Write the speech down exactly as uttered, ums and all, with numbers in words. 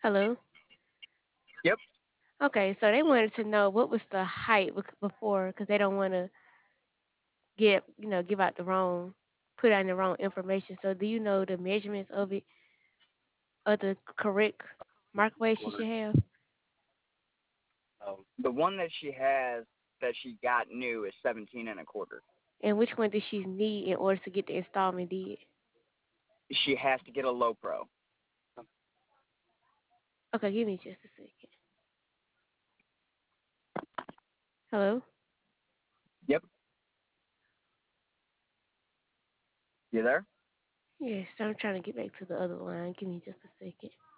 Hello. Yep. Okay, so they wanted to know what was the height bec- before, because they don't want to get, you know, give out the wrong, put out the wrong information. So, do you know the measurements of it, of the correct microwave she should have, The one that she has that she got new is seventeen and a quarter. and which one does she need in order to get the installment did? She has to get a low pro. Okay, give me just a second. Hello. Yep. You there? Yes, I'm trying to get back to the other line. Give me just a second.